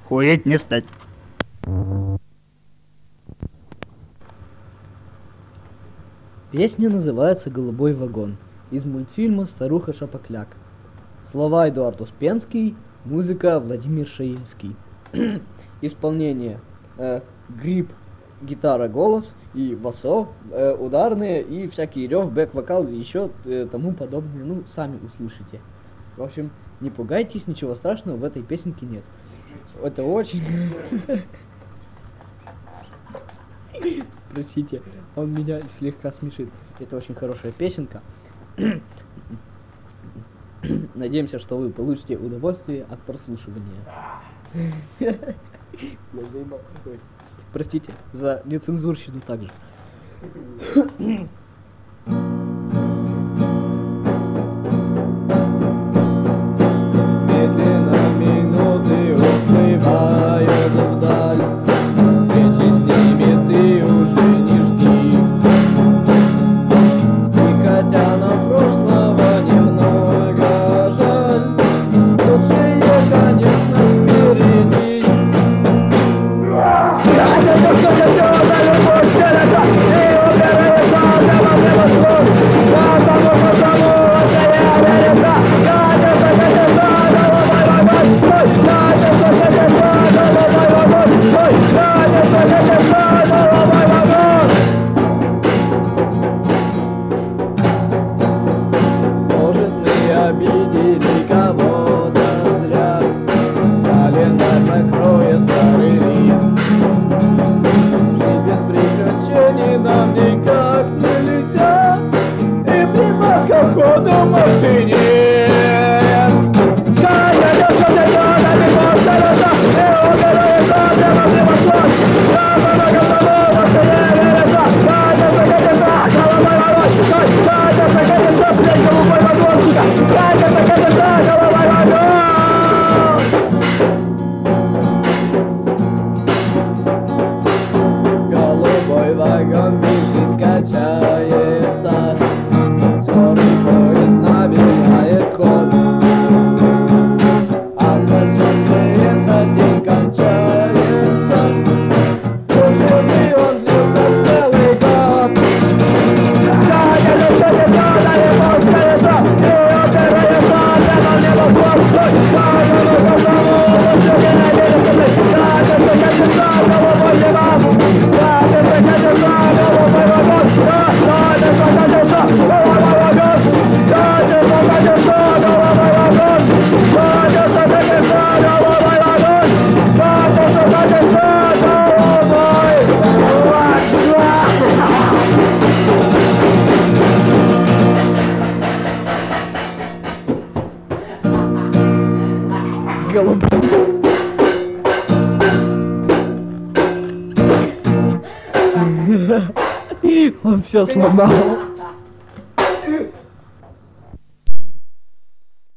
хуеть не стать. Песня называется «Голубой вагон» из мультфильма «Старуха Шапокляк». Слова Эдуард Успенский, музыка Владимир Шаинский. Исполнение гриб, гитара, голос и басо, ударные и всякие рев, бэк-вокал и еще тому подобное. Ну, сами услышите. В общем, не пугайтесь, ничего страшного в этой песенке нет. Это очень... Простите, он меня слегка смешит. Это очень хорошая песенка. Надеемся, что вы получите удовольствие от прослушивания. Простите за нецензурщину также. Медленно минуты уплывают вдаль, встречи с ними ты уже не жди. И хотя нам прошлого немного жаль, лучшее, конечно, впереди. Может, мы обидели кого-то зря, календарь накроет старый лист. Жить без приключений нам никак нельзя, и приманка ходу в машине. Голубой вагон бежит, качается, скорый поезд набирает ход. А зачем же этот день кончается? Лучше бы он длился целый год. Он все сломал.